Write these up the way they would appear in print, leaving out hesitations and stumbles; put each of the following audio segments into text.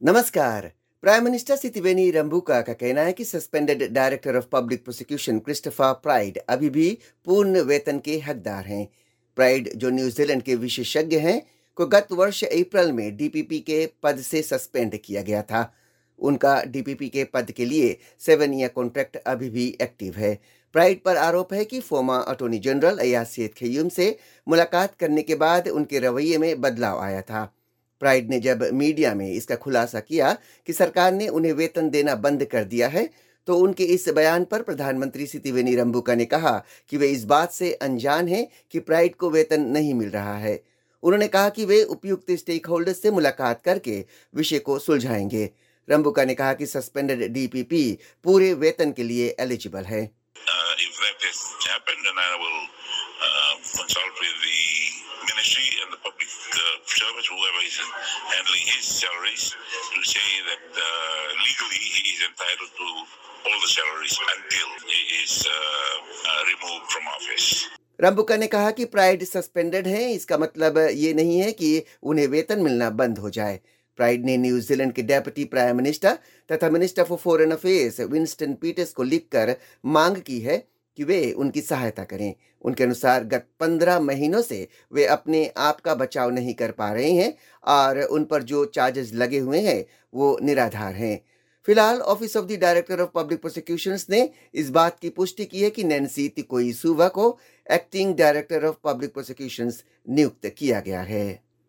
नमस्कार। Prime minister Sitiveni Rabuka का कहना है कि suspended director of public prosecution Christopher Pride अभी भी पूर्ण वेतन के हकदार हैं। प्राइड, जो न्यूजीलैंड के विशेषज्ञ हैं, को गत वर्ष अप्रैल में डीपीपी के पद से सस्पेंड किया गया था। उनका डीपीपी के पद के लिए 7 ईयर कॉन्ट्रैक्ट अभी भी एक्टिव है। प्राइड पर आरोप है कि फॉर्मर अटॉर्नी जनरल अयासेत खयूम से मुलाकात करने के बाद उनके रवैये में बदलाव आया था। प्राइड ने जब मीडिया में इसका खुलासा किया कि सरकार ने उन्हें वेतन देना बंद कर दिया है, तो उनके इस बयान पर प्रधानमंत्री सितिवेनी रंबुका ने कहा कि वे इस बात से अनजान हैं कि प्राइड को वेतन नहीं मिल रहा है। उन्होंने कहा कि वे उपयुक्त स्टेक होल्डर्स से मुलाकात करके विषय को सुलझाएंगे। रंबुका ने कहा कि सस्पेंडेड डीपीपी पूरे वेतन के लिए एलिजिबल है। If that has happened, then I will consult with the ministry and the public service, whoever is handling his salaries, to say that legally he is entitled to all the salaries until he is removed from office. रंबुका ने कहा कि pride suspended है, इसका मतलब ये नहीं है कि उन्हें वेतन मिलना बंद हो जाए। प्राइड ने न्यूजीलैंड के डेप्यूटी प्राइम मिनिस्टर तथा minister for foreign affairs Winston Peters को लिखकर मांग की है कि वे उनकी सहायता करें। उनके अनुसार गत 15 महीनों से वे अपने आप का बचाव नहीं कर पा रहे हैं और उन पर जो चार्जेस लगे हुए हैं वो निराधार हैं। फिलहाल office of the director of public prosecutions ने इस बात की पुष्टि की है कि नैन्सी तिकोई-सुवा को acting director of public prosecutions नियुक्त किया गया है।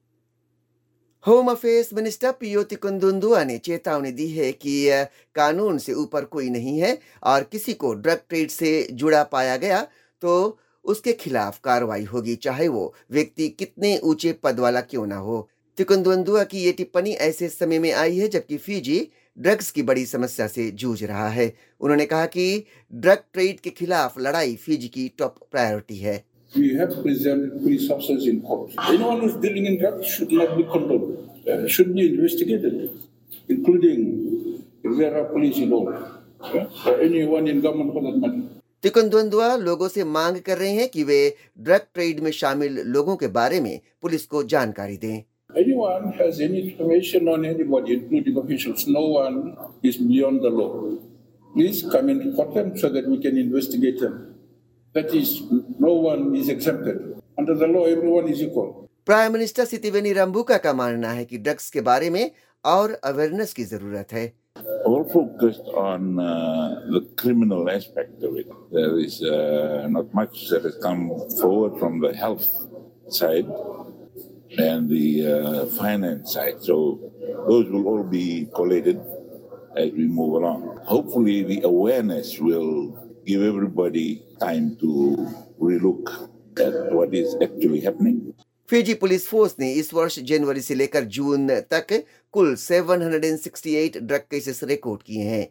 होम अफेयर्स मिनिस्टर पियो तिकुंदुंदुआ ने चेतावनी दी है कि कानून से ऊपर कोई नहीं है और किसी को ड्रग ट्रेड से जुड़ा पाया गया तो उसके खिलाफ कार्रवाई होगी, चाहे वो व्यक्ति कितने ऊंचे पद वाला क्यों ना हो। तिकुंदुंदुआ की ये टिप्पणी ऐसे समय में आई है जबकि फिजी ड्रग्स की बड़ी समस्या से जूझ रहा है। उन्होंने कहा कि ड्रग ट्रेड के खिलाफ लड़ाई फिजी की टॉप प्रायोरिटी है। We have presented police officers in court. Anyone who's dealing in drugs should not be condoned, should be investigated, including if there are police involved, or anyone in government for that matter. तिकुंदुंदुआ लोगों से मांग कर रहे हैं कि वे drug trade में शामिल लोगों के बारे में पुलिस को जानकारी दें। Anyone has any information on anybody, including officials, no one is beyond the law. Please come and report them so that we can investigate them. That is, no one is exempted. Under the law, everyone is equal. Prime minister Sitiveni Rabuka का मानना है कि drugs के बारे में और awareness की जरूरत है। All focused on the criminal aspect of it. There is not much that has come forward from the health side and the finance side. So those will all be collated as we move along. Hopefully the awareness will give everybody time to relook at what is actually happening. Fiji police force ने इस वर्ष जनवरी से लेकर जून तक कुल 768 drug cases record किए हैं।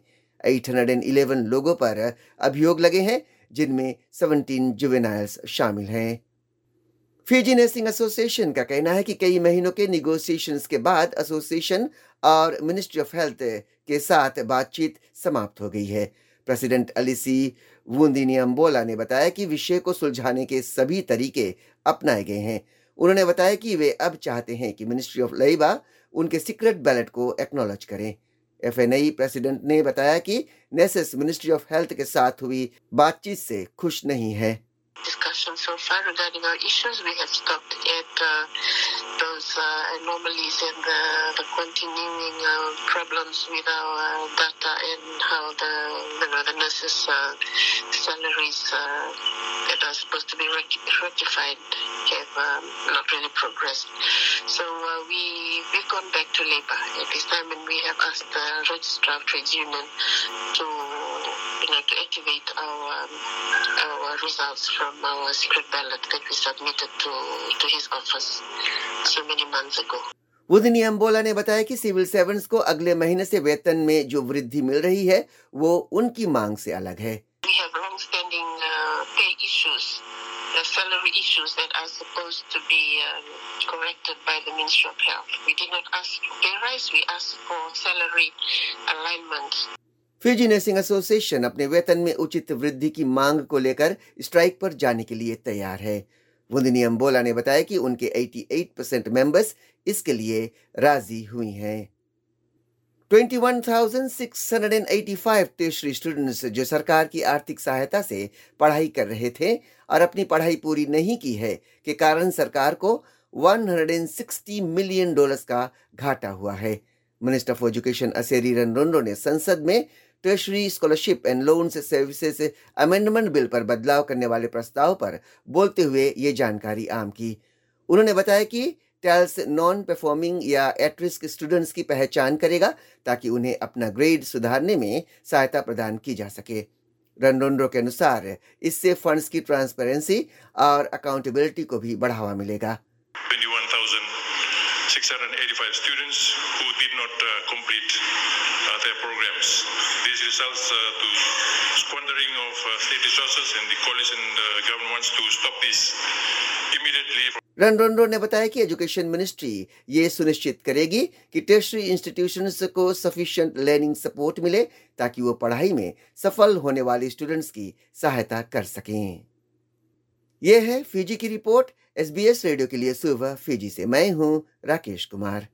811 लोगों पर अभियोग लगे हैं, जिनमें 17 जुवेनाइल्स शामिल हैं। फिजी नर्सिंग एसोसिएशन का कहना है कि कई महीनों के निगोशिएशंस के बाद एसोसिएशन और मिनिस्ट्री ऑफ हेल्थ के साथ बातचीत समाप्त हो गई है। प्रेसिडेंट अलिसी वुंदीनियम्बोला ने बताया कि विषय को सुलझाने के सभी तरीके अपनाए गए हैं। उन्होंने बताया कि वे अब चाहते हैं कि मिनिस्ट्री ऑफ लेबर उनके सीक्रेट बैलेट को एक्नॉलेज करें। एफएनआई प्रेसिडेंट ने बताया कि नेसेस मिनिस्ट्री ऑफ हेल्थ के साथ हुई बातचीत से खुश नहीं है। Discussion so far regarding our issues, we have stopped at those anomalies and the continuing problems with our data and how the nurses' salaries that are supposed to be rectified have not really progressed. So we've gone back to Labour at this time, and we have asked the Registrar of Trades Union to activate our results from our secret ballot that we submitted to his office so many months ago. वुंदीनियम्बोला ने बताया कि civil servants को अगले महीने से वेतन में जो वृद्धि मिल रही है वो उनकी मांग से अलग है। We have long-standing pay issues, salary issues that are supposed to be corrected by the Ministry of Health. We did not ask for pay rise, we asked for salary alignment. Fiji nursing association अपने वेतन में उचित वृद्धि की मांग को लेकर strike पर जाने के लिए तैयार है। वुंदीनियम्बोला ने बताया कि उनके 88% मेंबर्स इसके लिए राजी हुई हैं। 21,685 tertiary स्टूडेंट्स जो सरकार की आर्थिक सहायता से पढ़ाई कर रहे थे और अपनी पढ़ाई पूरी नहीं की है के कारण सरकार को $160 मिलियन का घाटा हुआ है। मिनिस्टर ऑफ एजुकेशन असेरी रनरोंडो ने संसद में tertiary scholarship and loans services amendment bill पर बदलाव करने वाले प्रस्ताव पर बोलते हुए ये जानकारी आम की। उन्होंने बताया कि टेल्स नॉन परफॉर्मिंग या एट रिस्क स्टूडेंट्स की पहचान करेगा ताकि उन्हें अपना ग्रेड सुधारने में सहायता प्रदान की जा सके। रनरोंडो के अनुसार इससे फंड्स की ट्रांसपेरेंसी और अकाउंटेबिलिटी को भी बढ़ावा मिलेगा। 21,685 students who did not complete their programs. This results to squandering of state resources, and the coalition government wants to stop this immediately. रनरोंडो ने बताया कि एजुकेशन मिनिस्ट्री ये सुनिश्चित करेगी कि टर्शरी इंस्टीट्यूशंस को सफिशिएंट लर्निंग सपोर्ट मिले ताकि वो पढ़ाई में सफल होने वाले स्टूडेंट्स की सहायता कर सकें। यह है फिजी की रिपोर्ट। SBS रेडियो के लिए सुबह फिजी से मैं हूं राकेश कुमार।